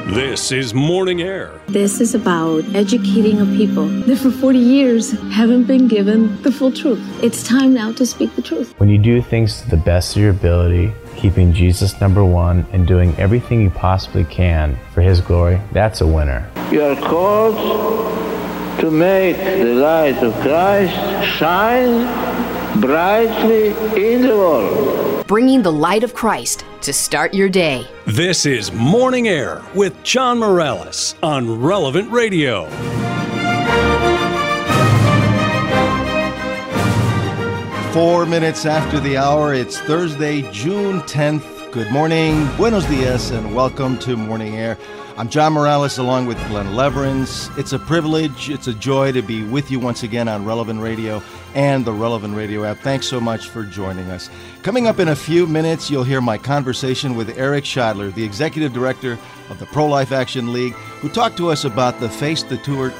This is Morning Air. This is about educating a people that for 40 years haven't been given the full truth. It's time now to speak the truth. When you do things to the best of your ability, keeping Jesus number one and doing everything you possibly can for His glory, that's a winner. You are called to make the light of Christ shine brightly in the world. Bringing the light of Christ to start your day. This is Morning Air with John Morales on Relevant Radio. Four minutes after the hour, it's Thursday, June 10th. Good morning, buenos dias, and welcome to Morning Air. I'm John Morales along with Glenn Leverins. It's a privilege, it's a joy to be with you once again on Relevant Radio and the Relevant Radio app. Thanks so much for joining us. Coming up in a few minutes, you'll hear my conversation with Eric Scheidler, the Executive Director of the Pro-Life Action League, who talked to us about the Face the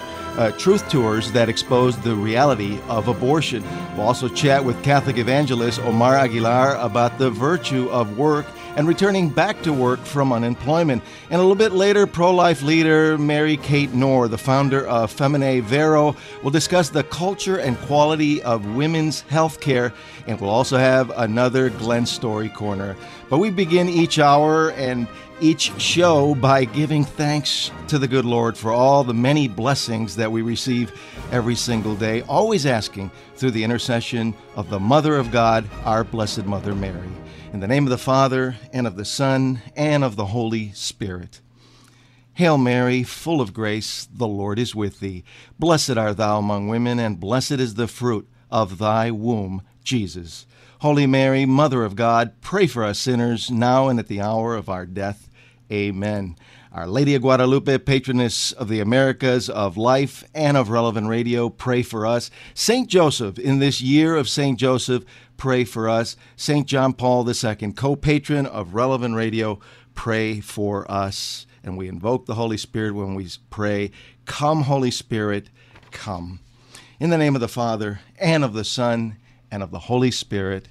Truth tours that expose the reality of abortion. We'll also chat with Catholic evangelist Omar Aguilar about the virtue of work and returning back to work from unemployment. And a little bit later, pro-life leader Mary Kate Knorr, the founder of Femine Vero, will discuss the culture and quality of women's health care. And we'll also have another Glenn Story Corner. But we begin each hour and each show by giving thanks to the good Lord for all the many blessings that we receive every single day, always asking through the intercession of the Mother of God, our Blessed Mother Mary. In the name of the Father, and of the Son, and of the Holy Spirit. Hail Mary, full of grace, the Lord is with thee. Blessed art thou among women, and blessed is the fruit of thy womb, Jesus. Holy Mary, Mother of God, pray for us sinners, now and at the hour of our death. Amen. Our Lady of Guadalupe, patroness of the Americas, of life, and of Relevant Radio, pray for us. St. Joseph, in this year of St. Joseph, pray for us. St. John Paul II, co-patron of Relevant Radio, pray for us. And we invoke the Holy Spirit when we pray, come, Holy Spirit, come. In the name of the Father, and of the Son, and of the Holy Spirit,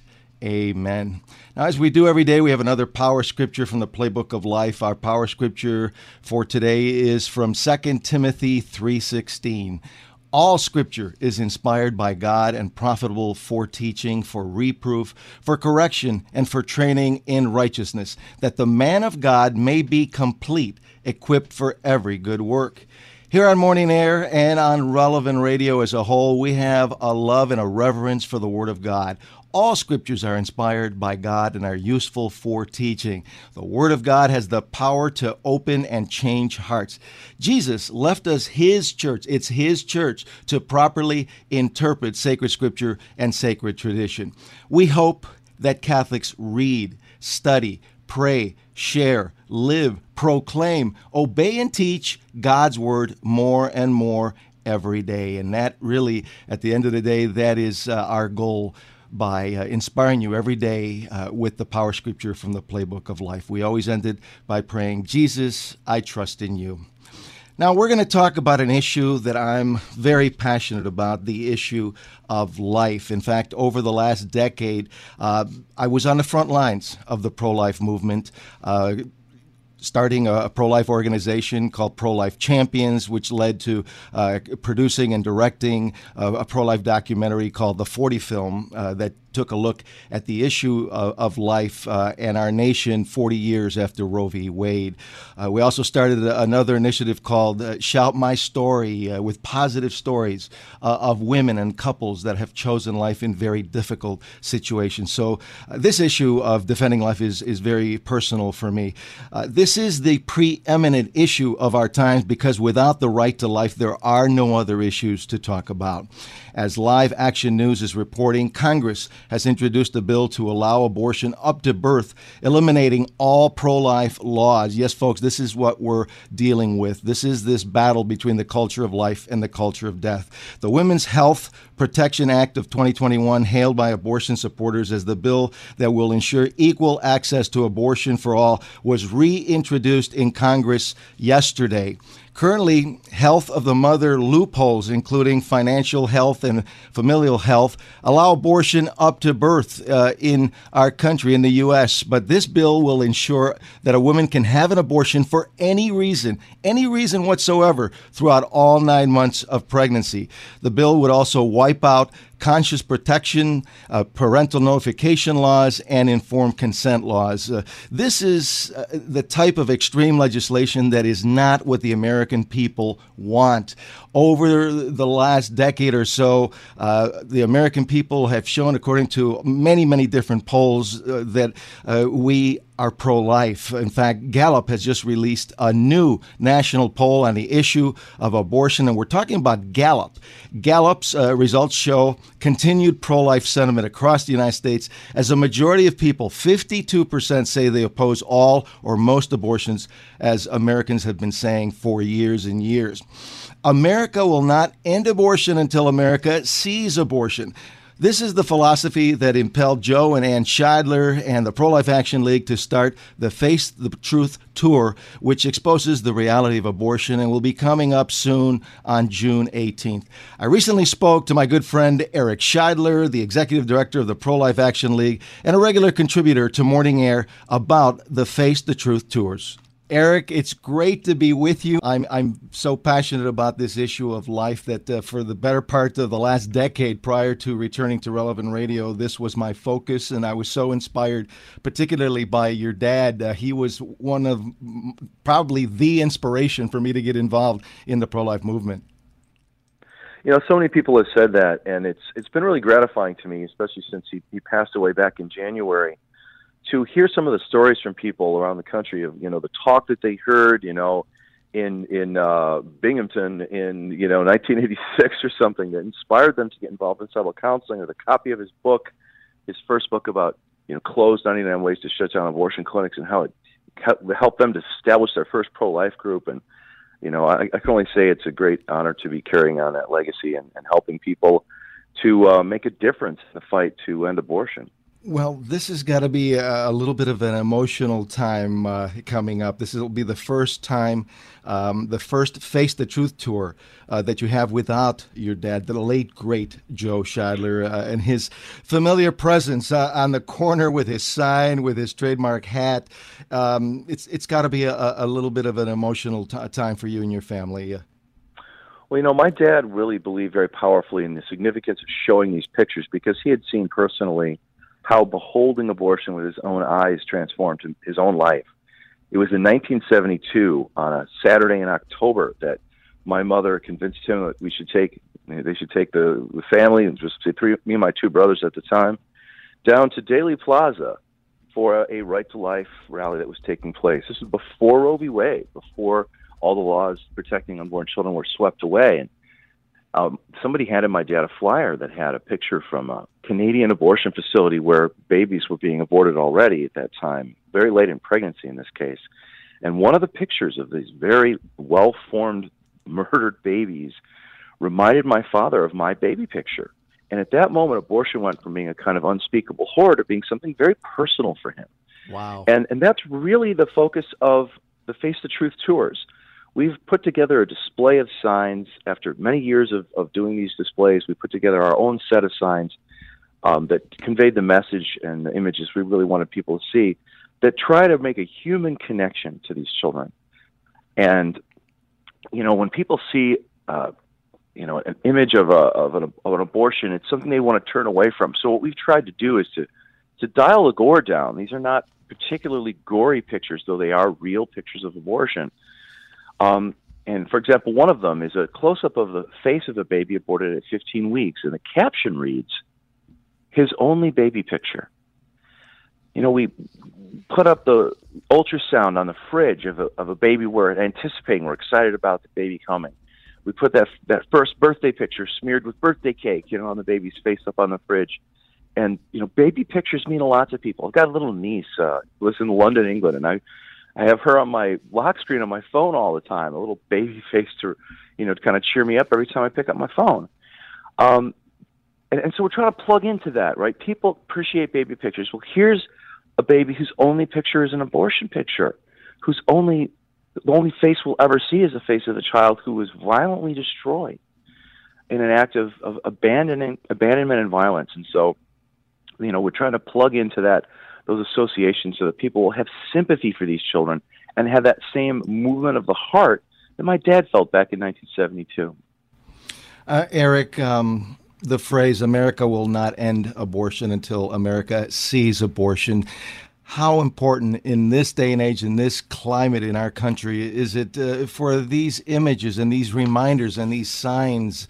amen. Now, as we do every day, we have another power scripture from the Playbook of Life. Our power scripture for today is from 2 Timothy 3:16. All scripture is inspired by God and profitable for teaching, for reproof, for correction, and for training in righteousness, that the man of God may be complete, equipped for every good work. Here on Morning Air and on Relevant Radio as a whole, we have a love and a reverence for the Word of God. All scriptures are inspired by God and are useful for teaching. The Word of God has the power to open and change hearts. Jesus left us His church. It's His church to properly interpret sacred scripture and sacred tradition. We hope that Catholics read, study, pray, share, live, proclaim, obey, and teach God's Word more and more every day. And that really, at the end of the day, that is our goal by inspiring you every day with the power scripture from the Playbook of Life. We always ended by praying, Jesus, I trust in you. Now, we're going to talk about an issue that I'm very passionate about, the issue of life. In fact, over the last decade, I was on the front lines of the pro-life movement, starting a pro-life organization called Pro-Life Champions, which led to producing and directing a pro-life documentary called The 40 Film that took a look at the issue of life and our nation 40 years after Roe v. Wade. We also started another initiative called Shout My Story with positive stories of women and couples that have chosen life in very difficult situations. So this issue of defending life is very personal for me. This is the preeminent issue of our times because without the right to life, there are no other issues to talk about. As Live Action News is reporting, Congress has introduced a bill to allow abortion up to birth, eliminating all pro-life laws. Yes, folks, this is what we're dealing with. This is this battle between the culture of life and the culture of death. The Women's Health Protection Act of 2021, hailed by abortion supporters as the bill that will ensure equal access to abortion for all, was reintroduced in Congress yesterday. Currently, health of the mother loopholes, including financial health and familial health, allow abortion up to birth in our country, in the U.S. But this bill will ensure that a woman can have an abortion for any reason whatsoever, throughout all 9 months of pregnancy. The bill would also wipe out conscious protection, parental notification laws, and informed consent laws. This is the type of extreme legislation that is not what the American people want. Over the last decade or so, the American people have shown, according to many, many different polls, that we are pro-life. In fact, Gallup has just released a new national poll on the issue of abortion, and we're talking about Gallup. Gallup's results show continued pro-life sentiment across the United States, as a majority of people, 52%, say they oppose all or most abortions, as Americans have been saying for years and years. America will not end abortion until America sees abortion. This is the philosophy that impelled Joe and Ann Scheidler and the Pro-Life Action League to start the Face the Truth Tour, which exposes the reality of abortion and will be coming up soon on June 18th. I recently spoke to my good friend Eric Scheidler, the executive director of the Pro-Life Action League and a regular contributor to Morning Air, about the Face the Truth Tours. Eric, it's great to be with you. I'm so passionate about this issue of life that for the better part of the last decade prior to returning to Relevant Radio, this was my focus, and I was so inspired, particularly by your dad. He was one of probably the inspiration for me to get involved in the pro-life movement. You know, so many people have said that, and it's been really gratifying to me, especially since he passed away back in January, to hear some of the stories from people around the country of, you know, the talk that they heard, you know, in Binghamton in, 1986 or something, that inspired them to get involved in tribal counseling, or the copy of his book, his first book about, closed 99 ways to shut down abortion clinics, and how it helped them to establish their first pro-life group. And, I can only say it's a great honor to be carrying on that legacy and helping people to make a difference in the fight to end abortion. Well, this has got to be a little bit of an emotional time coming up. This will be the first time, the first Face the Truth tour that you have without your dad, the late, great Joe Scheidler, and his familiar presence on the corner with his sign, with his trademark hat. It's got to be a little bit of an emotional time for you and your family. Well, my dad really believed very powerfully in the significance of showing these pictures, because he had seen personally how beholding abortion with his own eyes transformed his own life. It was in 1972, on a Saturday in October, that my mother convinced him that they should take the family, and just me and my two brothers at the time, down to Daley Plaza for a Right to Life rally that was taking place. This was before Roe v. Wade, before all the laws protecting unborn children were swept away. And somebody handed my dad a flyer that had a picture from a Canadian abortion facility where babies were being aborted already at that time, very late in pregnancy in this case. And one of the pictures of these very well-formed, murdered babies reminded my father of my baby picture. And at that moment, abortion went from being a kind of unspeakable horror to being something very personal for him. Wow. And that's really the focus of the Face the Truth tours. We've put together a display of signs. After many years of doing these displays, we put together our own set of signs that conveyed the message and the images we really wanted people to see, that try to make a human connection to these children. And, when people see, an image of an abortion, it's something they want to turn away from. So what we've tried to do is to dial the gore down. These are not particularly gory pictures, though they are real pictures of abortion. And for example, one of them is a close-up of the face of a baby aborted at 15 weeks, and the caption reads, "His only baby picture." We put up the ultrasound on the fridge of a baby we're anticipating, we're excited about the baby coming. We put that first birthday picture smeared with birthday cake, on the baby's face up on the fridge. And, baby pictures mean a lot to people. I've got a little niece, who lives in London, England, and I have her on my lock screen on my phone all the time, a little baby face to kind of cheer me up every time I pick up my phone. And so we're trying to plug into that, right? People appreciate baby pictures. Well, here's a baby whose only picture is an abortion picture, whose only the only face we'll ever see is the face of a child who was violently destroyed in an act of abandonment and violence. And so, we're trying to plug into those associations so that people will have sympathy for these children and have that same movement of the heart that my dad felt back in 1972. Eric, the phrase "America will not end abortion until America sees abortion." How important in this day and age, in this climate in our country, is it for these images and these reminders and these signs,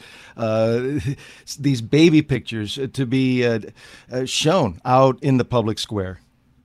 these baby pictures, to be shown out in the public square?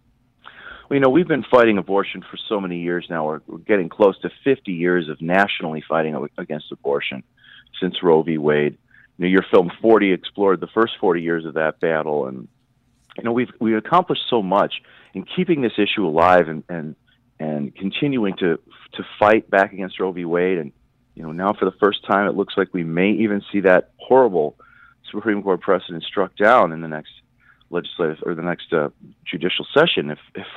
Well, we've been fighting abortion for so many years now. We're getting close to 50 years of nationally fighting against abortion since Roe v. Wade. Your film 40 explored the first 40 years of that battle, and we've accomplished so much in keeping this issue alive and continuing to fight back against Roe v. Wade. And now for the first time, it looks like we may even see that horrible Supreme Court precedent struck down in the next legislative or the next judicial session, if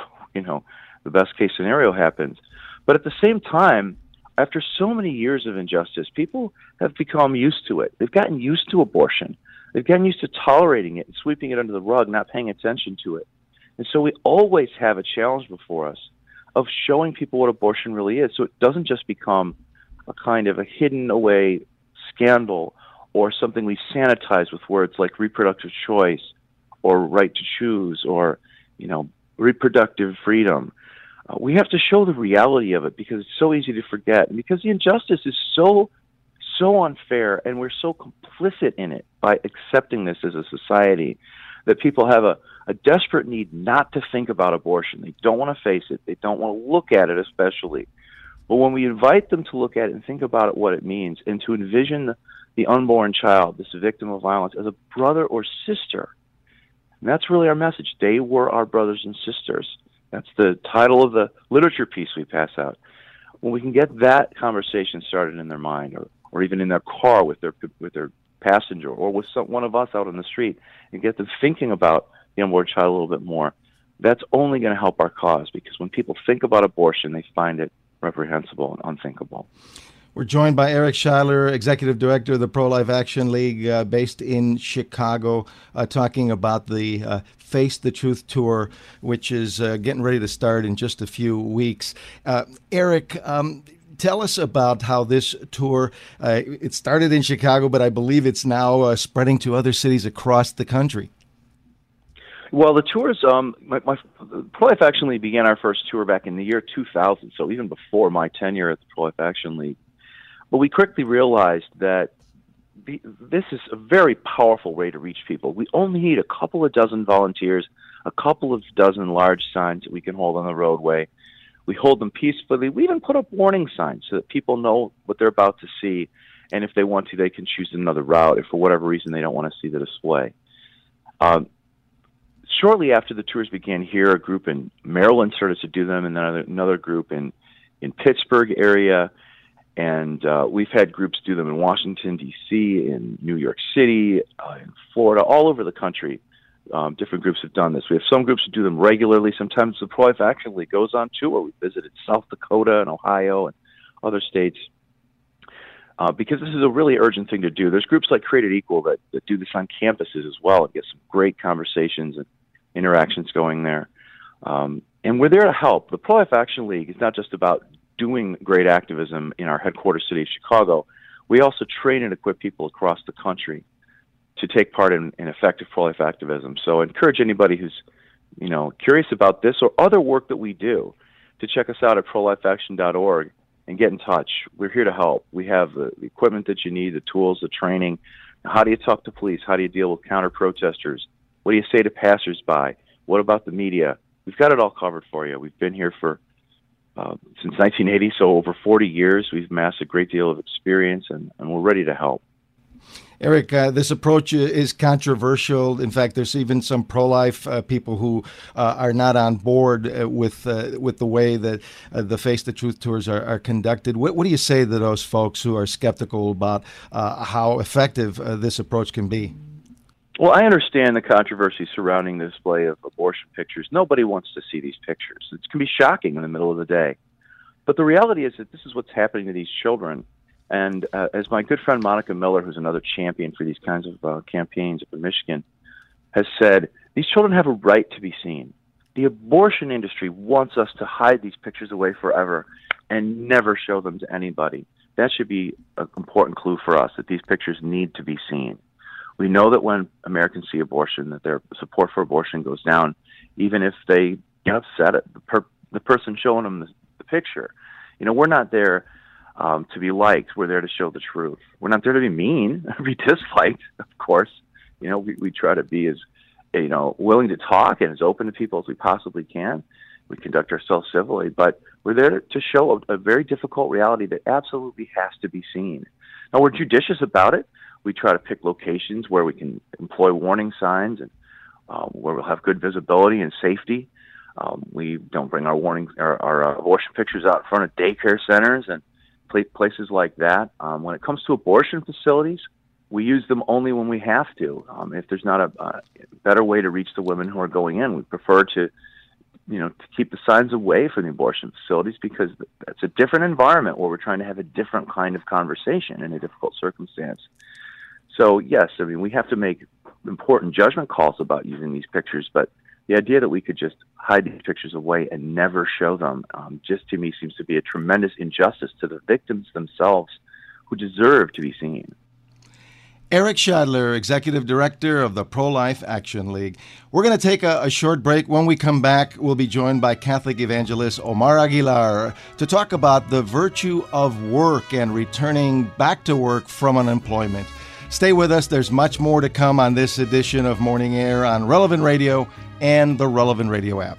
the best case scenario happens. But at the same time, after so many years of injustice, people have become used to it. They've gotten used to abortion. They've gotten used to tolerating it and sweeping it under the rug, not paying attention to it. And so we always have a challenge before us of showing people what abortion really is, so it doesn't just become a kind of a hidden away scandal or something we sanitize with words like reproductive choice or right to choose or, reproductive freedom. We have to show the reality of it because it's so easy to forget, and because the injustice is so unfair, and we're so complicit in it by accepting this as a society that people have a desperate need not to think about abortion. They don't want to face it. They don't want to look at it, especially. But when we invite them to look at it and think about it, what it means, and to envision the unborn child, this victim of violence, as a brother or sister, and that's really our message. They were our brothers and sisters. That's the title of the literature piece we pass out. When we can get that conversation started in their mind, or even in their car with their passenger, or with one of us out on the street, and get them thinking about the unborn child a little bit more, that's only going to help our cause, because when people think about abortion, they find it reprehensible and unthinkable. We're joined by Eric Schuyler, Executive Director of the Pro-Life Action League, based in Chicago, talking about the Face the Truth Tour, which is getting ready to start in just a few weeks. Eric, tell us about how this tour, it started in Chicago, but I believe it's now spreading to other cities across the country. Well, the tours, my Pro-Life Action League began our first tour back in the year 2000, so even before my tenure at the Pro-Life Action League. But we quickly realized that this is a very powerful way to reach people. We only need a couple of dozen volunteers, a couple of dozen large signs that we can hold on the roadway. We hold them peacefully. We even put up warning signs so that people know what they're about to see, and if they want to, they can choose another route if for whatever reason they don't want to see the display. Shortly after the tours began here, a group in Maryland started to do them, and then another group in Pittsburgh area. And we've had groups do them in Washington, D.C., in New York City, in Florida, all over the country. Different groups have done this. We have some groups who do them regularly. Sometimes the Pro-Life Action League goes on tour. We visited South Dakota and Ohio and other states because this is a really urgent thing to do. There's groups like Created Equal that do this on campuses as well and get some great conversations and interactions going there. And we're there to help. The Pro-Life Action League is not just about doing great activism in our headquarters city of Chicago. We also train and equip people across the country to take part in effective pro-life activism. So I encourage anybody who's curious about this or other work that we do to check us out at prolifeaction.org and get in touch. We're here to help. We have the equipment that you need, the tools, the training. How do you talk to police? How do you deal with counter-protesters? What do you say to passersby? What about the media? We've got it all covered for you. We've been here since 1980, so over 40 years. We've amassed a great deal of experience, and we're ready to help. Eric, this approach is controversial. In fact, there's even some pro-life people who are not on board with the way that the Face the Truth tours are conducted. What do you say to those folks who are skeptical about how effective this approach can be? Well, I understand the controversy surrounding the display of abortion pictures. Nobody wants to see these pictures. It can be shocking in the middle of the day. But the reality is that this is what's happening to these children. And as my good friend Monica Miller, who's another champion for these kinds of campaigns up in Michigan, has said, these children have a right to be seen. The abortion industry wants us to hide these pictures away forever and never show them to anybody. That should be an important clue for us, that these pictures need to be seen. We know that when Americans see abortion, that their support for abortion goes down, even if they get upset at the person showing them the picture. You know, we're not there to be liked. We're there to show the truth. We're not there to be mean or be disliked, of course. You know, we try to be as, you know, willing to talk and as open to people as we possibly can. We conduct ourselves civilly, but we're there to show a very difficult reality that absolutely has to be seen. Now, we're judicious about it. We try to pick locations where we can employ warning signs and where we'll have good visibility and safety. We don't bring our abortion pictures out in front of daycare centers and places like that. When it comes to abortion facilities, we use them only when we have to. If there's not a better way to reach the women who are going in, we prefer to keep the signs away from the abortion facilities, because that's a different environment where we're trying to have a different kind of conversation in a difficult circumstance. So yes, I mean, we have to make important judgment calls about using these pictures, but the idea that we could just hide these pictures away and never show them, just to me seems to be a tremendous injustice to the victims themselves, who deserve to be seen. Eric Shadler, Executive Director of the Pro-Life Action League. We're going to take a short break. When we come back, we'll be joined by Catholic evangelist Omar Aguilar to talk about the virtue of work and returning back to work from unemployment. Stay with us. There's much more to come on this edition of Morning Air on Relevant Radio and the Relevant Radio app.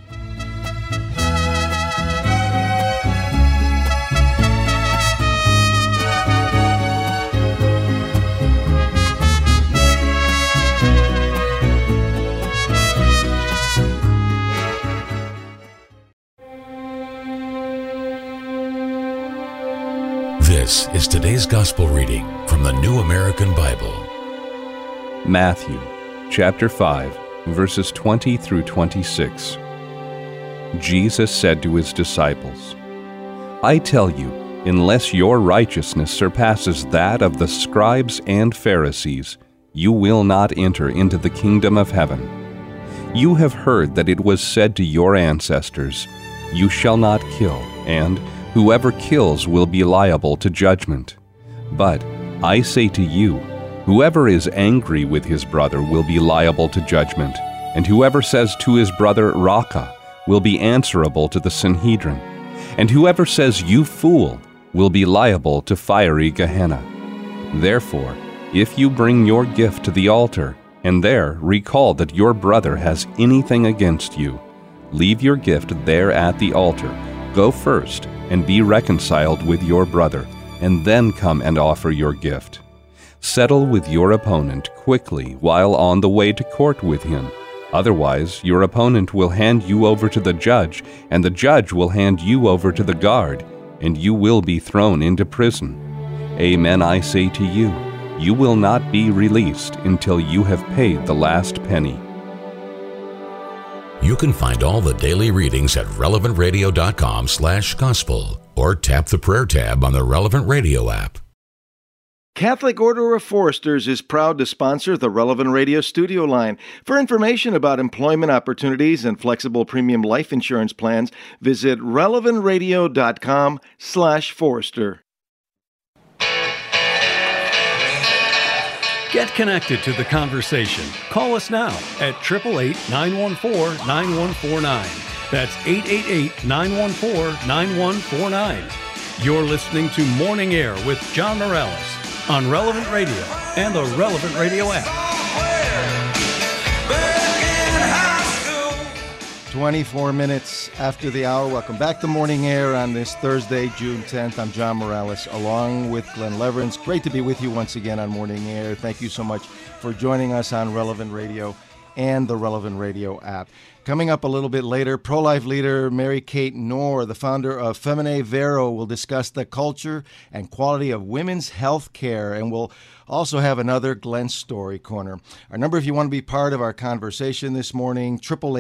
This is today's gospel reading from the New American Bible. Matthew, chapter 5, verses 20 through 26. Jesus said to his disciples, I tell you, unless your righteousness surpasses that of the scribes and Pharisees, you will not enter into the kingdom of heaven. You have heard that it was said to your ancestors, You shall not kill, and whoever kills will be liable to judgment. But I say to you, whoever is angry with his brother will be liable to judgment, and whoever says to his brother, Raca, will be answerable to the Sanhedrin, and whoever says, You fool, will be liable to fiery Gehenna. Therefore, if you bring your gift to the altar, and there recall that your brother has anything against you, leave your gift there at the altar. Go first and be reconciled with your brother, and then come and offer your gift. Settle with your opponent quickly while on the way to court with him. Otherwise, your opponent will hand you over to the judge, and the judge will hand you over to the guard, and you will be thrown into prison. Amen, I say to you, you will not be released until you have paid the last penny. You can find all the daily readings at relevantradio.com/gospel or tap the prayer tab on the Relevant Radio app. Catholic Order of Foresters is proud to sponsor the Relevant Radio studio line. For information about employment opportunities and flexible premium life insurance plans, visit relevantradio.com/Forester. Get connected to the conversation. Call us now at 888-914-9149. That's 888-914-9149. You're listening to Morning Air with John Morales on Relevant Radio and the Relevant Radio app. 24 minutes after the hour. Welcome back to Morning Air on this Thursday, June 10th. I'm John Morales along with Glenn Leverance. Great to be with you once again on Morning Air. Thank you so much for joining us on Relevant Radio and the Relevant Radio app. Coming up a little bit later, pro-life leader Mary Kate Knorr, the founder of Femine Vero, will discuss the culture and quality of women's health care, and we'll also have another Glenn Story Corner. Our number, if you want to be part of our conversation this morning,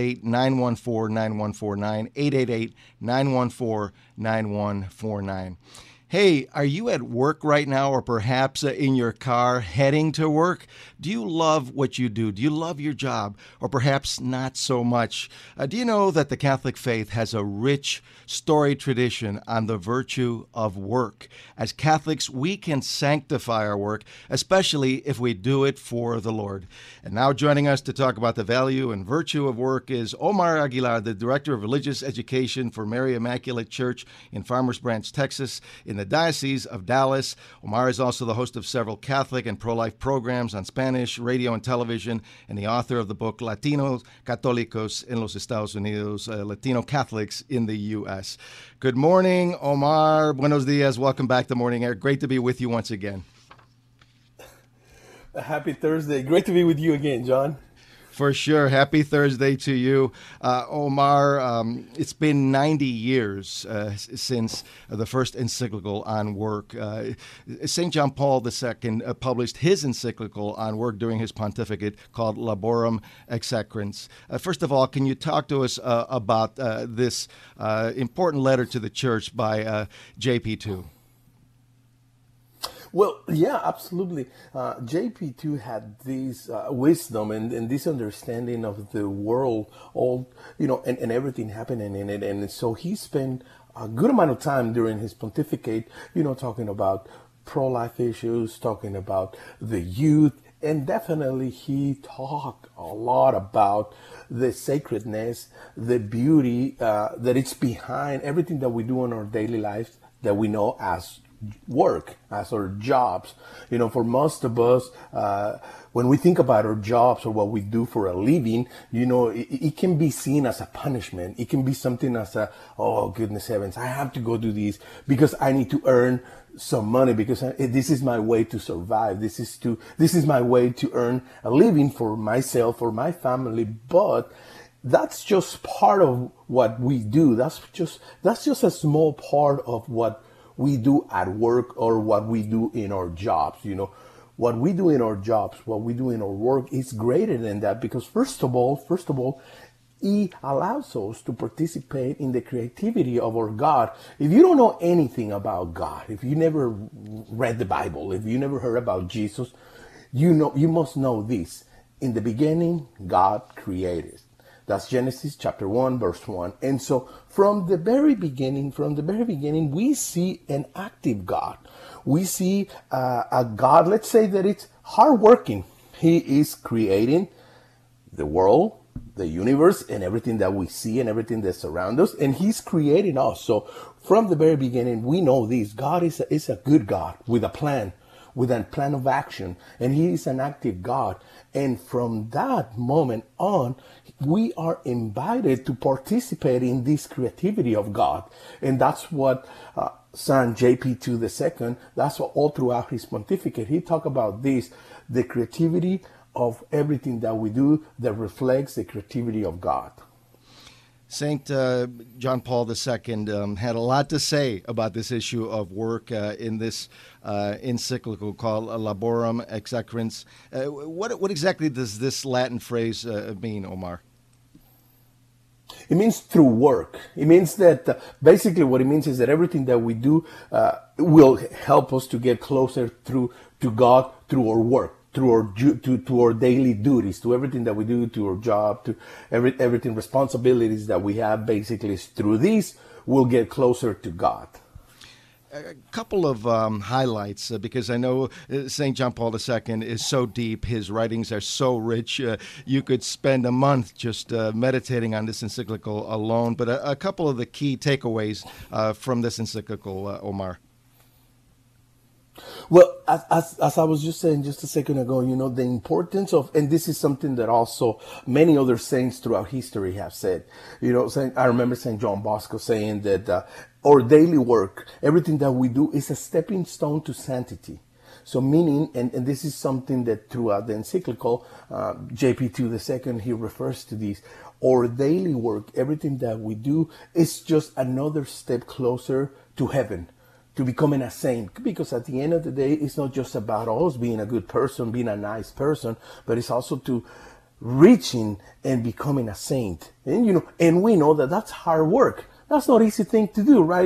888-914-9149, 888-914-9149. Hey, are you at work right now, or perhaps in your car heading to work? Do you love what you do? Do you love your job, or perhaps not so much? Do you know that the Catholic faith has a rich story tradition on the virtue of work? As Catholics, we can sanctify our work, especially if we do it for the Lord. And now joining us to talk about the value and virtue of work is Omar Aguilar, the Director of Religious Education for Mary Immaculate Church in Farmers Branch, Texas, in the Diocese of Dallas. Omar is also the host of several Catholic and pro-life programs on Spanish radio and television, and the author of the book Latinos Católicos en los Estados Unidos, Latino Catholics in the U.S. Good morning, Omar. Buenos dias. Welcome back to Morning Air. Great to be with you once again. Happy Thursday. Great to be with you again, John. For sure. Happy Thursday to you. Omar, it's been 90 years since the first encyclical on work. St. John Paul II published his encyclical on work during his pontificate called Laborem Execrans. First of all, can you talk to us about this important letter to the church by JP2? Well, yeah, absolutely. JP2 had this wisdom and this understanding of the world, and everything happening in it. And so he spent a good amount of time during his pontificate, talking about pro-life issues, talking about the youth. And definitely he talked a lot about the sacredness, the beauty that it's behind everything that we do in our daily lives that we know as work, as our jobs. For most of us, when we think about our jobs or what we do for a living, it can be seen as a punishment. It can be something as oh goodness heavens, I have to go do this because I need to earn some money, because this is my way to survive. This is my way to earn a living for myself, for my family. But that's just part of what we do. That's just a small part of what we do at work or what we do in our jobs. What we do in our jobs, what we do in our work is greater than that, because first of all, it allows us to participate in the creativity of our God. If you don't know anything about God, if you never read the Bible, if you never heard about Jesus, you must know this. In the beginning, God created. That's Genesis chapter 1, verse 1. And so from the very beginning, we see an active God. We see a God, let's say that it's hardworking. He is creating the world, the universe, and everything that we see and everything that surrounds us. And he's creating us. So from the very beginning, we know this. God is a good God with a plan of action. And he is an active God. And from that moment on, we are invited to participate in this creativity of God. And that's what San JP2 II, that's what all throughout his pontificate, he talked about this, the creativity of everything that we do that reflects the creativity of God. St. John Paul II had a lot to say about this issue of work in this encyclical called Laborem Execrans. What exactly does this Latin phrase mean, Omar? It means through work. It means that basically what it means is that everything that we do will help us to get closer to God through our work, to our daily duties, to everything that we do, to our job, to everything responsibilities that we have. Basically, through these, we'll get closer to God. A couple of highlights, because I know St. John Paul II is so deep. His writings are so rich. You could spend a month just meditating on this encyclical alone. But a couple of the key takeaways from this encyclical, Omar. Well, as I was just saying just a second ago, the importance of, and this is something that also many other saints throughout history have said. I remember St. John Bosco saying that our daily work, everything that we do, is a stepping stone to sanctity. So meaning, and this is something that throughout the encyclical, JP2 II, he refers to these, our daily work, everything that we do is just another step closer to heaven, to becoming a saint. Because at the end of the day, it's not just about us being a good person, being a nice person, but it's also to reaching and becoming a saint. And, and we know that that's hard work. That's not an easy thing to do, right?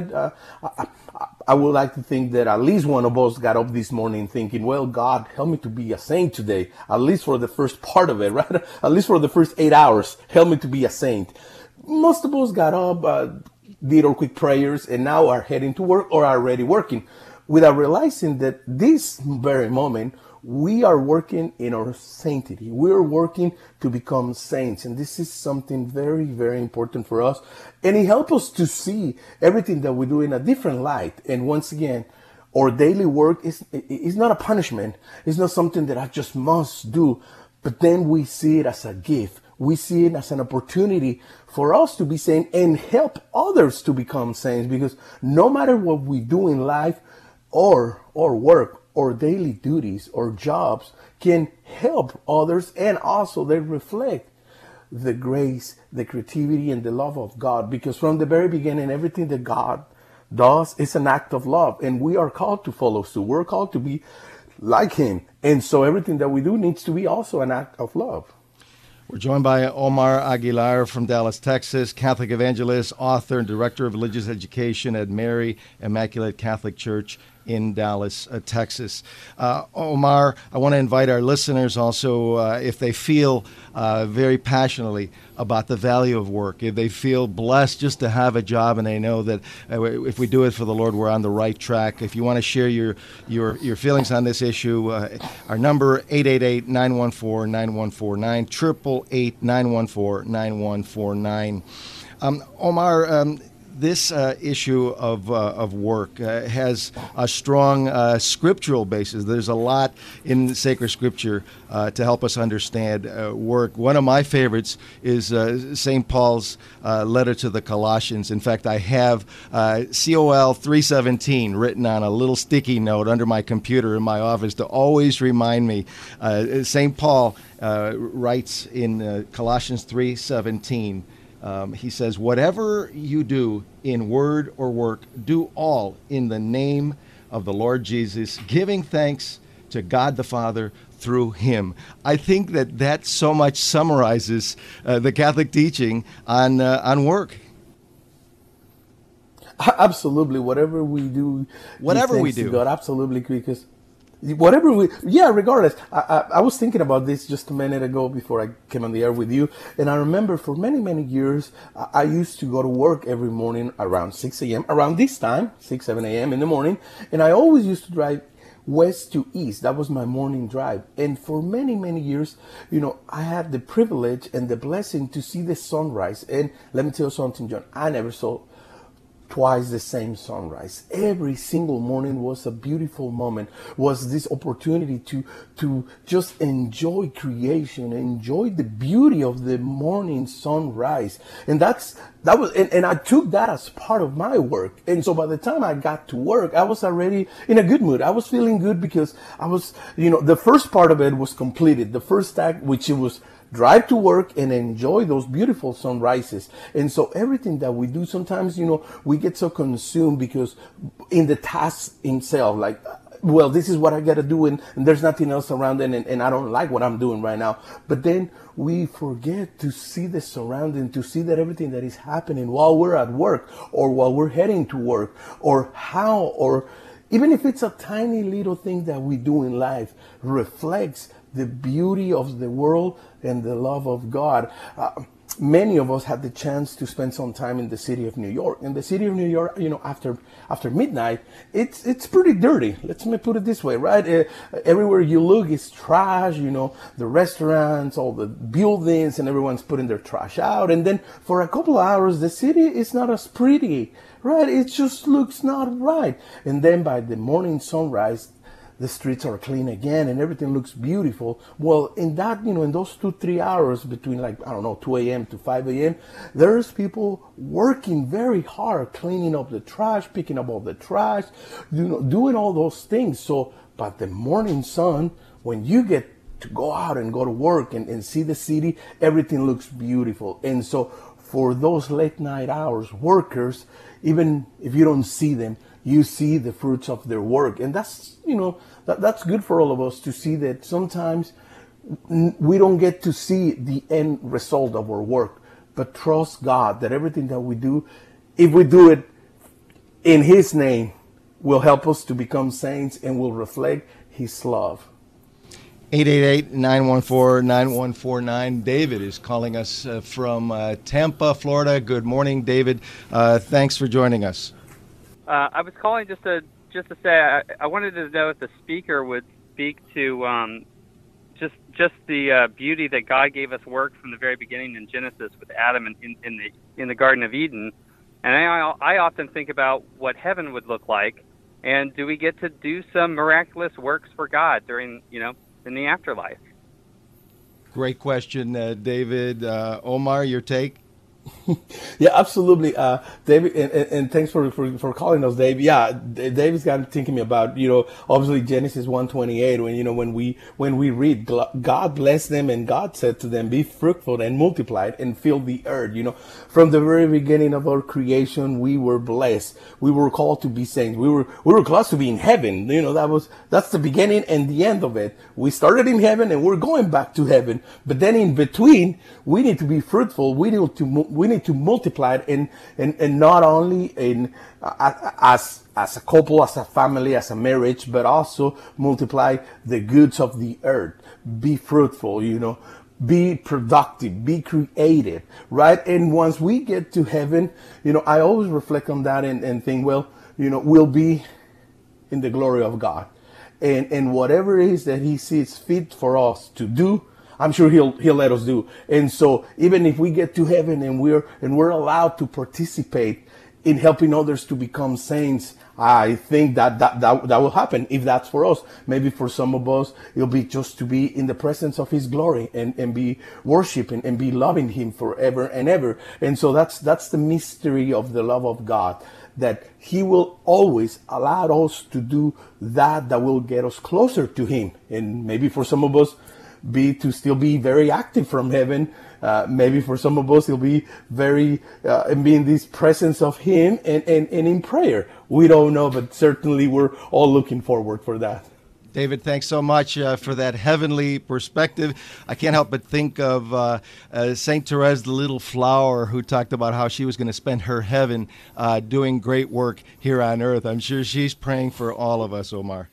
I would like to think that at least one of us got up this morning thinking, well, God, help me to be a saint today, at least for the first part of it, right? At least for the first 8 hours, help me to be a saint. Most of us got up, did our quick prayers, and now are heading to work or are already working, without realizing that this very moment, we are working in our sanctity. We're working to become saints. And this is something very, very important for us. And it helps us to see everything that we do in a different light. And once again, our daily work is not a punishment. It's not something that I just must do. But then we see it as a gift. We see it as an opportunity for us to be saints and help others to become saints. Because no matter what we do in life or work, or daily duties or jobs can help others, and also they reflect the grace, the creativity, and the love of God. Because from the very beginning, everything that God does is an act of love, and we are called to follow suit. We're called to be like Him, and so everything that we do needs to be also an act of love. We're joined by Omar Aguilar from Dallas, Texas, Catholic evangelist, author, and director of religious education at Mary Immaculate Catholic Church in Dallas, Texas. Omar, I want to invite our listeners also, if they feel very passionately about the value of work, if they feel blessed just to have a job and they know that if we do it for the Lord, we're on the right track. If you want to share your feelings on this issue, our number 888-914-9149, 888-914-9149. Omar, this issue of work has a strong scriptural basis. There's a lot in sacred scripture to help us understand work. One of my favorites is St. Paul's letter to the Colossians. In fact, I have COL 3:17 written on a little sticky note under my computer in my office to always remind me. St. Paul writes in Colossians 3:17, he says, whatever you do in word or work, do all in the name of the Lord Jesus, giving thanks to God the Father through Him. I think that so much summarizes the Catholic teaching on work. Absolutely. Whatever we do. Whatever we do. God, absolutely, because regardless. I was thinking about this just a minute ago before I came on the air with you. And I remember for many, many years, I used to go to work every morning around 6 a.m., around this time, 6, 7 a.m. in the morning. And I always used to drive west to east. That was my morning drive. And for many, many years, I had the privilege and the blessing to see the sunrise. And let me tell you something, John, I never saw twice the same sunrise. Every single morning was a beautiful moment, was this opportunity to just enjoy creation, enjoy the beauty of the morning sunrise. And that was I took that as part of my work. And so by the time I got to work, I was already in a good mood. I was feeling good because I was, the first part of it was completed. The first act, which it was drive to work and enjoy those beautiful sunrises. And so everything that we do, sometimes, we get so consumed because in the task itself, like, well, this is what I got to do, and there's nothing else around it, and I don't like what I'm doing right now. But then we forget to see the surrounding, to see that everything that is happening while we're at work or while we're heading to work, or even if it's a tiny little thing that we do in life, reflects the beauty of the world and the love of God. Many of us had the chance to spend some time in the city of New York. In the city of New York, after midnight, it's pretty dirty. Let me put it this way, right? Everywhere you look is trash, the restaurants, all the buildings, and everyone's putting their trash out. And then for a couple of hours, the city is not as pretty, right? It just looks not right. And then by the morning sunrise, the streets are clean again and everything looks beautiful. Well, in that, in those 2-3 hours between 2 a.m. to 5 a.m., there's people working very hard, cleaning up the trash, picking up all the trash, doing all those things. So, but the morning sun, when you get to go out and go to work and see the city, everything looks beautiful. And so for those late night hours, workers, even if you don't see them, you see the fruits of their work. And that's, that's good for all of us to see that sometimes we don't get to see the end result of our work, but trust God that everything that we do, if we do it in His name, will help us to become saints and will reflect His love. 888-914-9149. David is calling us from Tampa, Florida. Good morning, David. Thanks for joining us. I was calling just to say I wanted to know if the speaker would speak to just the beauty that God gave us work from the very beginning in Genesis with Adam in the Garden of Eden, and I often think about what heaven would look like, and do we get to do some miraculous works for God during in the afterlife? Great question, David. Omar, your take? Yeah, absolutely, David, and thanks for calling us, Dave. Yeah, David's got thinking about obviously Genesis 1:28 when we read God blessed them and God said to them, be fruitful and multiply and fill the earth. From the very beginning of our creation, we were blessed. We were called to be saints. We were close to be in heaven. That's the beginning and the end of it. We started in heaven and we're going back to heaven. But then in between, we need to be fruitful. We need to multiply it and not only as a couple, as a family, as a marriage, but also multiply the goods of the earth. Be fruitful, be productive, be creative, right? And once we get to heaven, I always reflect on that and think, we'll be in the glory of God. And whatever it is that He sees fit for us to do, I'm sure he'll let us do. And so even if we get to heaven and we're allowed to participate in helping others to become saints, I think that will happen if that's for us. Maybe for some of us, it'll be just to be in the presence of His glory and be worshiping and be loving Him forever and ever. And so that's the mystery of the love of God, that He will always allow us to do that will get us closer to Him. And maybe for some of us, to still be very active from heaven. Maybe for some of us, it'll be very and be in this presence of Him and in prayer. We don't know, but certainly we're all looking forward for that. David, thanks so much for that heavenly perspective. I can't help but think of Saint Therese, the little flower, who talked about how she was going to spend her heaven doing great work here on earth. I'm sure she's praying for all of us, Omar.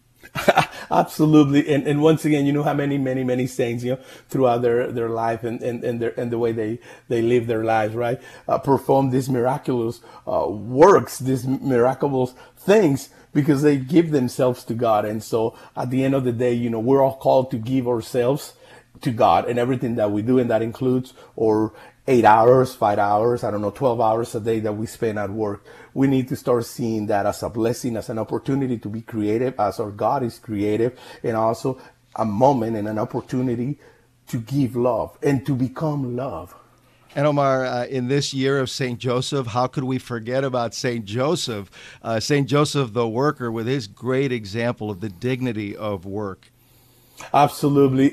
Absolutely, and once again, how many saints, throughout their life and the way they live their lives, right? Perform these miraculous works, these miraculous things, because they give themselves to God. And so at the end of the day, we're all called to give ourselves to God and everything that we do, and that includes our 8 hours, 5 hours, 12 hours a day that we spend at work. We need to start seeing that as a blessing, as an opportunity to be creative, as our God is creative, and also a moment and an opportunity to give love and to become love. And Omar, in this year of St. Joseph, how could we forget about St. Joseph? St. Joseph, the worker, with his great example of the dignity of work. Absolutely.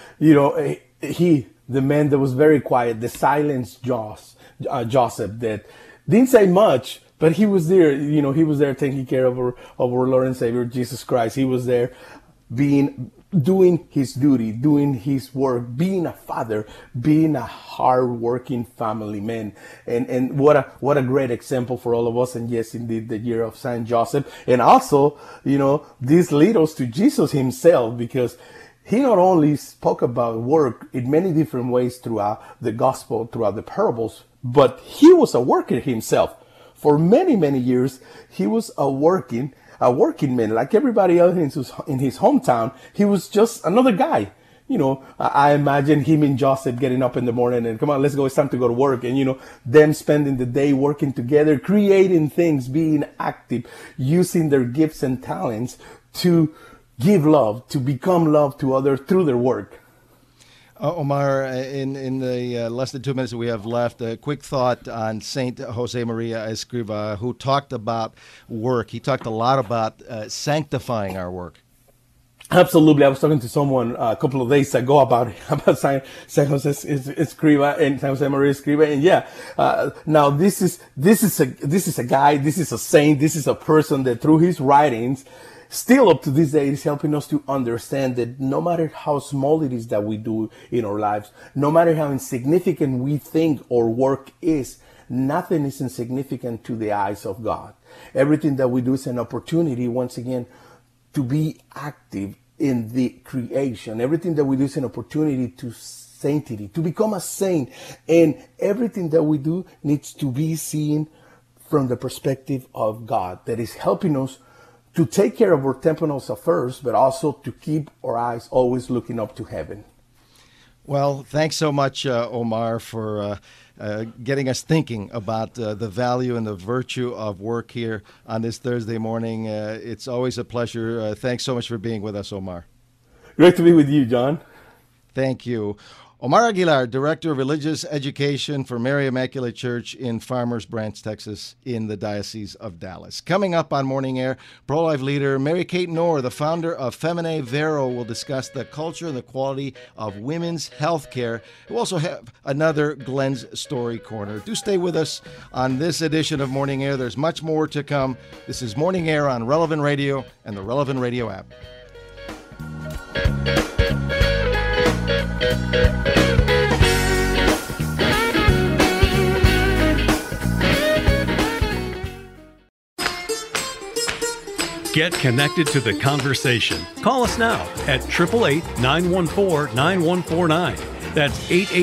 The man that was very quiet, the silenced Joseph, that didn't say much, but he was there. He was there taking care of our Lord and Savior Jesus Christ. He was there, doing his duty, doing his work, being a father, being a hard-working family man, and what a great example for all of us. And yes, indeed, the year of Saint Joseph, and also this leads us to Jesus Himself, because He not only spoke about work in many different ways throughout the gospel, throughout the parables, but He was a worker Himself. For many, many years, He was a working man, like everybody else in his hometown. He was just another guy. I imagine him and Joseph getting up in the morning and, come on, let's go, it's time to go to work. And, them spending the day working together, creating things, being active, using their gifts and talents to give love, to become love to others through their work. Omar, in the less than 2 minutes that we have left, a quick thought on Saint Jose Maria Escriva, who talked about work. He talked a lot about sanctifying our work. Absolutely. I was talking to someone a couple of days ago about Saint Jose Escriva and Saint Jose Maria Escriva. And now this is a guy, this is a saint, this is a person that through his writings, still up to this day, is helping us to understand that no matter how small it is that we do in our lives, no matter how insignificant we think our work is, nothing is insignificant to the eyes of God. Everything that we do is an opportunity, once again, to be active in the creation. Everything that we do is an opportunity to sanctity, to become a saint. And everything that we do needs to be seen from the perspective of God, that is helping us to take care of our temporal affairs, but also to keep our eyes always looking up to heaven. Well, thanks so much, Omar, for getting us thinking about the value and the virtue of work here on this Thursday morning. It's always a pleasure. Thanks so much for being with us, Omar. Great to be with you, John. Thank you. Omar Aguilar, Director of Religious Education for Mary Immaculate Church in Farmers Branch, Texas, in the Diocese of Dallas. Coming up on Morning Air, pro-life leader Mary Kate Knorr, the founder of Feminae Vero, will discuss the culture and the quality of women's health care. We'll also have another Glenn's Story Corner. Do stay with us on this edition of Morning Air. There's much more to come. This is Morning Air on Relevant Radio and the Relevant Radio app. Get connected to the conversation. Call us now at 888-914-9149. That's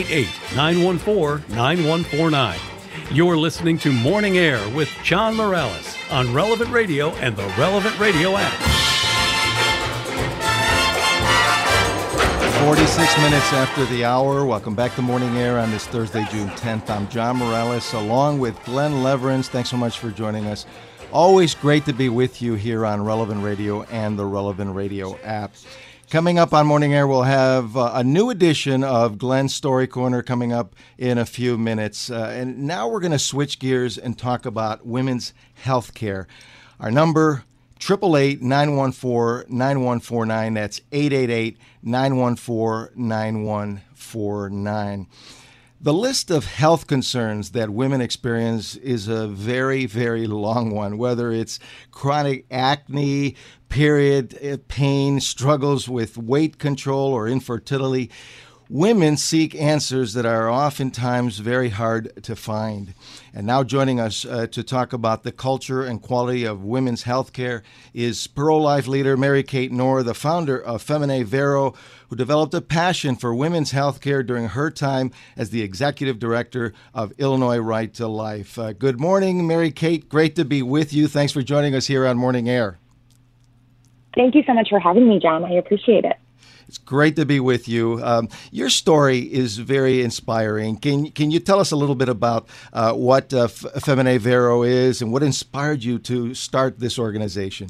888-914-9149. You're listening to Morning Air with John Morales on Relevant Radio and the Relevant Radio app. 46 minutes after the hour. Welcome back to Morning Air on this Thursday, June 10th. I'm John Morales along with Glenn Leverins. Thanks so much for joining us. Always great to be with you here on Relevant Radio and the Relevant Radio app. Coming up on Morning Air, we'll have a new edition of Glenn's Story Corner coming up in a few minutes. And now we're going to switch gears and talk about women's health care. Our number, 888-914-9149. That's 888-914-9149. The list of health concerns that women experience is a very, very long one, whether it's chronic acne, period pain, struggles with weight control, or infertility. Women seek answers that are oftentimes very hard to find. And now joining us to talk about the culture and quality of women's health care is pro-life leader Mary Kate Knorr, the founder of Feminae Vero, who developed a passion for women's health care during her time as the executive director of Illinois Right to Life. Good morning, Mary Kate. Great to be with you. Thanks for joining us here on Morning Air. Thank you so much for having me, John. I appreciate it. It's great to be with you. Your story is very inspiring. Can you tell us a little bit about what Feminae Vero is and what inspired you to start this organization?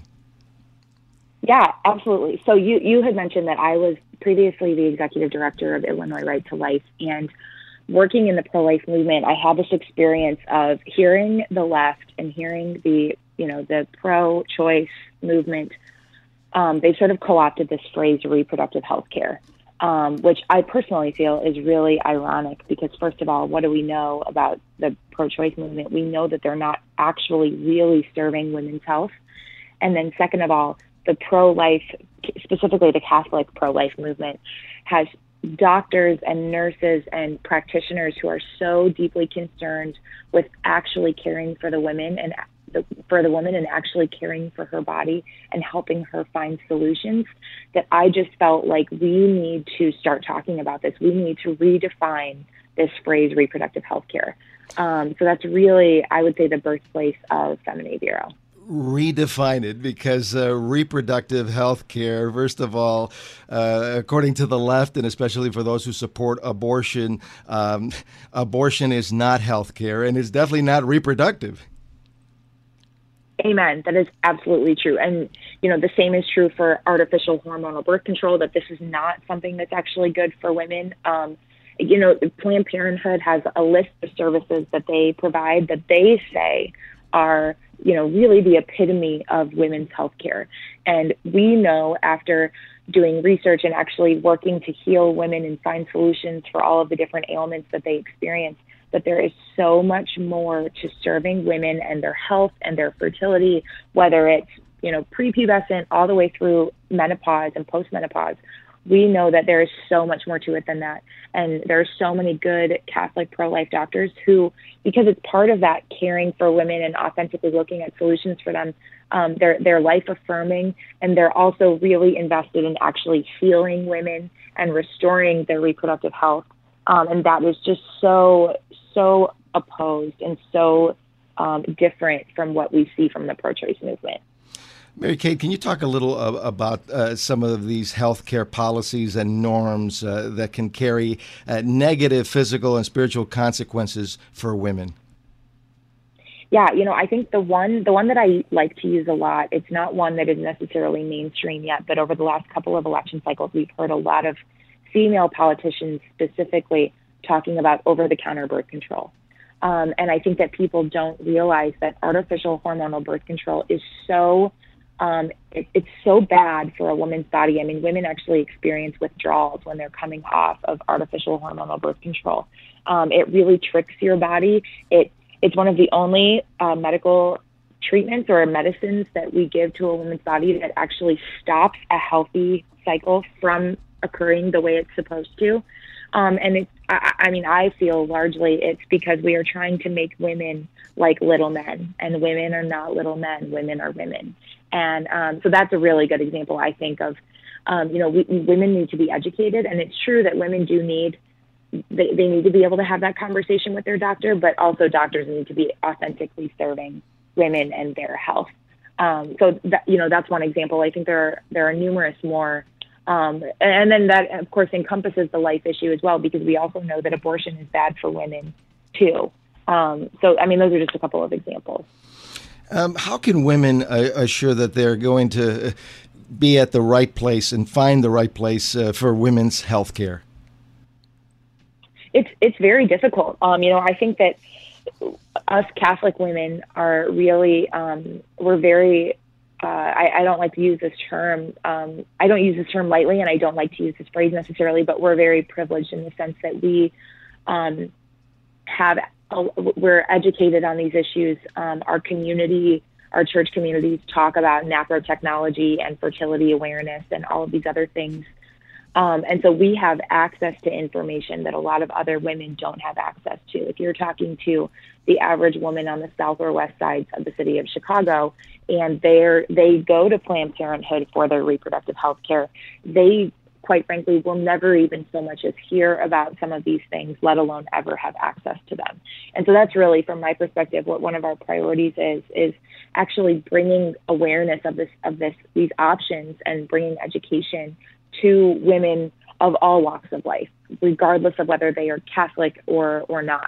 Yeah, absolutely. So you had mentioned that I was previously the executive director of Illinois Right to Life, and working in the pro-life movement, I had this experience of hearing the left and hearing the pro-choice movement. They sort of co-opted this phrase reproductive health care, which I personally feel is really ironic because, first of all, what do we know about the pro-choice movement? We know that they're not actually really serving women's health. And then second of all, the pro-life, specifically the Catholic pro-life movement, has doctors and nurses and practitioners who are so deeply concerned with actually caring for the women and actually caring for her body and helping her find solutions, that I just felt like we need to start talking about this. We need to redefine this phrase reproductive health care. So that's really, I would say, the birthplace of Feminae Vero. Redefine it, because reproductive health care, first of all, according to the left, and especially for those who support abortion, abortion is not health care, and it's definitely not reproductive. Amen. That is absolutely true. And, The same is true for artificial hormonal birth control, that this is not something that's actually good for women. Planned Parenthood has a list of services that they provide that they say are, really the epitome of women's healthcare. And we know, after doing research and actually working to heal women and find solutions for all of the different ailments that they experience, that there is so much more to serving women and their health and their fertility, whether it's, prepubescent all the way through menopause and postmenopause. We know that there is so much more to it than that. And there are so many good Catholic pro-life doctors who, because it's part of that caring for women and authentically looking at solutions for them, they're life affirming, and they're also really invested in actually healing women and restoring their reproductive health. And that is just so opposed and so different from what we see from the pro-choice movement. Mary Kate, can you talk a little about some of these healthcare policies and norms that can carry negative physical and spiritual consequences for women? Yeah, I think the one that I like to use a lot, it's not one that is necessarily mainstream yet, but over the last couple of election cycles, we've heard a lot of female politicians specifically talking about over-the-counter birth control. And I think that people don't realize that artificial hormonal birth control is it's so bad for a woman's body. I mean, women actually experience withdrawals when they're coming off of artificial hormonal birth control. It really tricks your body. It's one of the only medical treatments or medicines that we give to a woman's body that actually stops a healthy cycle from occurring the way it's supposed to. And I feel largely it's because we are trying to make women like little men, and women are not little men. Women are women. And so that's a really good example, I think, of, women need to be educated. And it's true that women do need they need to be able to have that conversation with their doctor, but also doctors need to be authentically serving women and their health. So that, that's one example. I think there are numerous more. And then that, of course, encompasses the life issue as well, because we also know that abortion is bad for women, too. Those are just a couple of examples. How can women assure that they're going to be at the right place and find the right place for women's health care? It's very difficult. I think that us Catholic women are really, we're very, I don't like to use this term. I don't use this term lightly, and I don't like to use this phrase necessarily, but we're very privileged in the sense that we we're educated on these issues. Our community, our church communities talk about nanotechnology and fertility awareness and all of these other things. And so we have access to information that a lot of other women don't have access to. If you're talking to the average woman on the south or west sides of the city of Chicago, and they go to Planned Parenthood for their reproductive health care, they, quite frankly, will never even so much as hear about some of these things, let alone ever have access to them. And so that's really, from my perspective, what one of our priorities is actually bringing awareness of these options and bringing education to women of all walks of life, regardless of whether they are Catholic or not.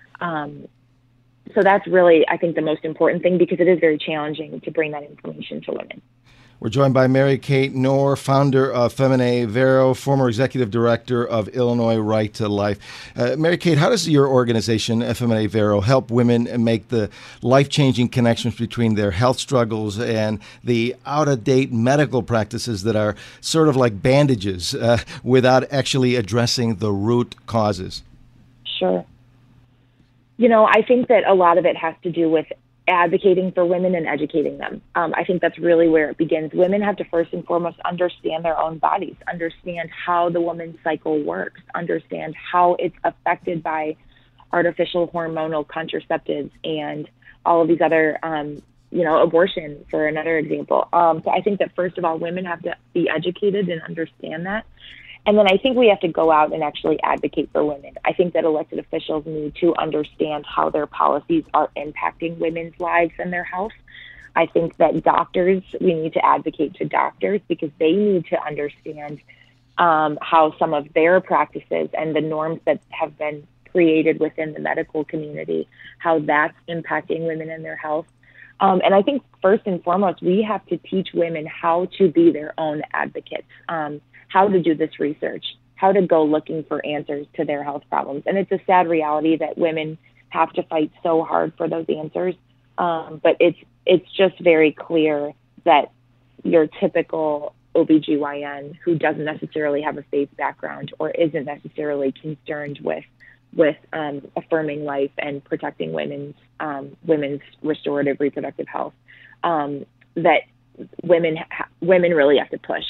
So that's really, I think, the most important thing, because it is very challenging to bring that information to women. We're joined by Mary Kate Knorr, founder of Feminae Vero, former executive director of Illinois Right to Life. Mary Kate, how does your organization, Feminae Vero, help women make the life-changing connections between their health struggles and the out-of-date medical practices that are sort of like bandages without actually addressing the root causes? Sure. I think that a lot of it has to do with advocating for women and educating them. I think that's really where it begins. Women have to first and foremost understand their own bodies, understand how the woman's cycle works, understand how it's affected by artificial hormonal contraceptives and all of these other, abortion, for another example. So I think that first of all, women have to be educated and understand that. And then I think we have to go out and actually advocate for women. I think that elected officials need to understand how their policies are impacting women's lives and their health. I think that we need to advocate to doctors, because they need to understand how some of their practices and the norms that have been created within the medical community, how that's impacting women and their health. And I think first and foremost, we have to teach women how to be their own advocates, how to do this research, how to go looking for answers to their health problems. And it's a sad reality that women have to fight so hard for those answers. But it's just very clear that your typical OBGYN who doesn't necessarily have a faith background or isn't necessarily concerned with affirming life and protecting women's restorative reproductive health, that women really have to push.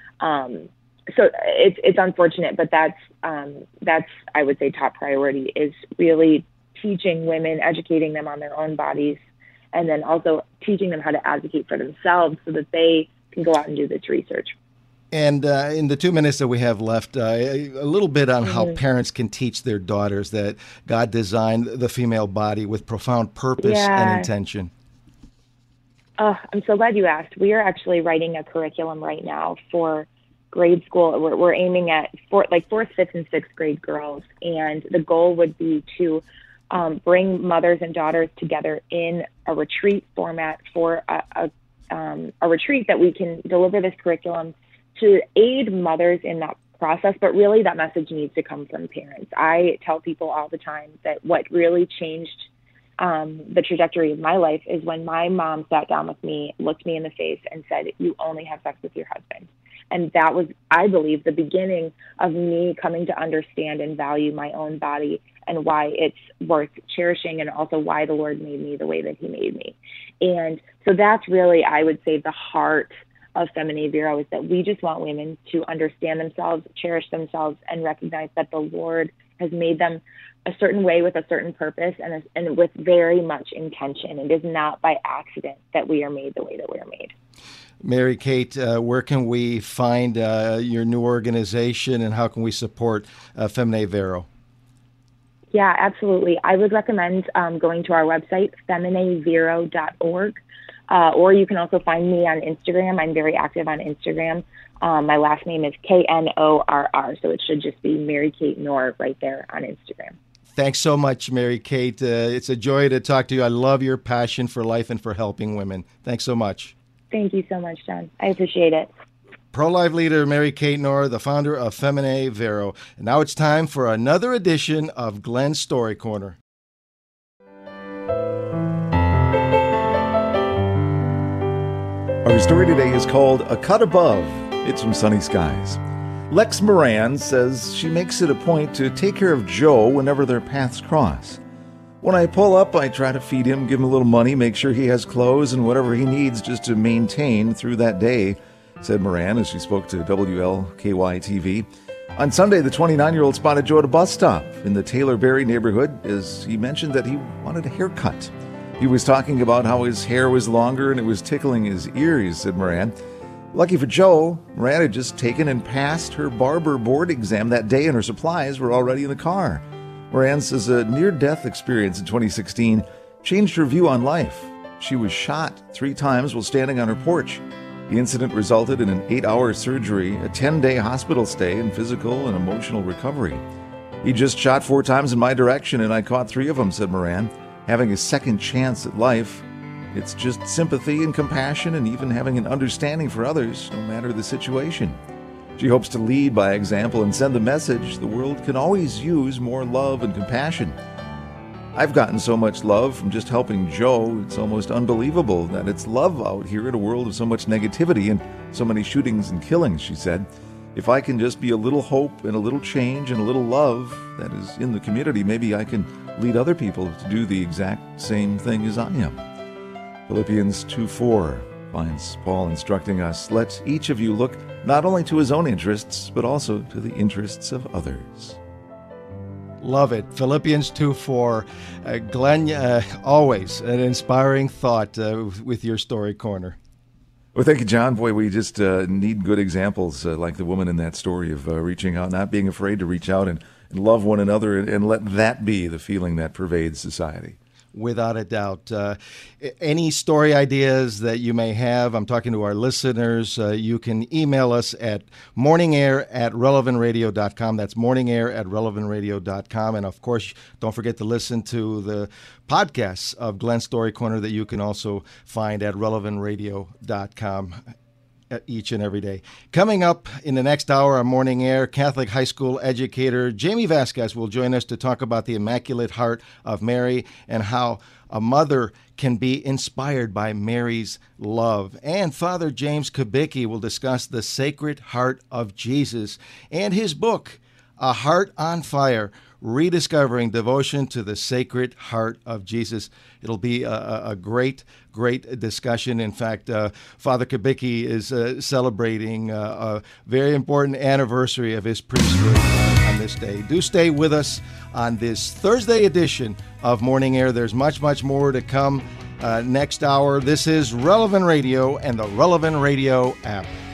So it's unfortunate, but that's I would say top priority is really teaching women, educating them on their own bodies, and then also teaching them how to advocate for themselves so that they can go out and do this research. And in the 2 minutes that we have left, a little bit on how parents can teach their daughters that God designed the female body with profound purpose and intention. Oh, I'm so glad you asked. We are actually writing a curriculum right now for grade school. We're aiming at fourth, fifth, and sixth grade girls, and the goal would be to bring mothers and daughters together in a retreat format for a retreat that we can deliver this curriculum to aid mothers in that process, but really that message needs to come from parents. I tell people all the time that what really changed the trajectory of my life is when my mom sat down with me, looked me in the face, and said, "You only have sex with your husband." And that was, I believe, the beginning of me coming to understand and value my own body and why it's worth cherishing, and also why the Lord made me the way that he made me. And so that's really, I would say, the heart of Feminae Vero, is that we just want women to understand themselves, cherish themselves, and recognize that the Lord has made them a certain way with a certain purpose and with very much intention. It is not by accident that we are made the way that we are made. Mary Kate, where can we find your new organization, and how can we support Feminae Vero? Yeah, absolutely. I would recommend going to our website, feminaevero.org, or you can also find me on Instagram. I'm very active on Instagram. My last name is Knorr, so it should just be Mary Kate Knorr right there on Instagram. Thanks so much, Mary Kate. It's a joy to talk to you. I love your passion for life and for helping women. Thanks so much. Thank you so much, John. I appreciate it. Pro-life leader Mary Kate Knorr, the founder of Feminae Vero. And now it's time for another edition of Glenn's Story Corner. Our story today is called A Cut Above. It's from Sunny Skies. Lex Moran says she makes it a point to take care of Joe whenever their paths cross. When I pull up, I try to feed him, give him a little money, make sure he has clothes and whatever he needs just to maintain through that day, said Moran as she spoke to WLKY-TV. On Sunday, the 29-year-old spotted Joe at a bus stop in the Taylor-Berry neighborhood as he mentioned that he wanted a haircut. He was talking about how his hair was longer and it was tickling his ears, said Moran. Lucky for Joe, Moran had just taken and passed her barber board exam that day and her supplies were already in the car. Moran says a near-death experience in 2016 changed her view on life. She was shot 3 times while standing on her porch. The incident resulted in an 8-hour surgery, a 10-day hospital stay, and physical and emotional recovery. He just shot 4 times in my direction and I caught 3 of them, said Moran. Having a second chance at life, it's just sympathy and compassion and even having an understanding for others, no matter the situation. She hopes to lead by example and send the message the world can always use more love and compassion. I've gotten so much love from just helping Joe, it's almost unbelievable that it's love out here in a world of so much negativity and so many shootings and killings, she said. If I can just be a little hope and a little change and a little love that is in the community, maybe I can lead other people to do the exact same thing as I am. Philippians 2:4 finds Paul instructing us, let each of you look not only to his own interests, but also to the interests of others. Love it. Philippians 2:4. Glenn, always an inspiring thought with your story corner. Well, thank you, John. Boy, we just need good examples like the woman in that story of reaching out, not being afraid to reach out and love one another and let that be the feeling that pervades society. without a doubt. Any story ideas that you may have, I'm talking to our listeners, you can email us at morningair@relevantradio.com. That's morningair@relevantradio.com. And of course, don't forget to listen to the podcasts of Glenn's Story Corner that you can also find at relevantradio.com. Each and every day. Coming up in the next hour on Morning Air, Catholic high school educator Jamie Vasquez will join us to talk about the Immaculate Heart of Mary and how a mother can be inspired by Mary's love. And Father James Kubicki will discuss the Sacred Heart of Jesus and his book, A Heart on Fire, Rediscovering Devotion to the Sacred Heart of Jesus. It'll be a great discussion. In fact, Father Kubicki is celebrating a very important anniversary of his priesthood on this day. Do stay with us on this Thursday edition of Morning Air. There's much more to come next hour. This is Relevant Radio and the Relevant Radio app.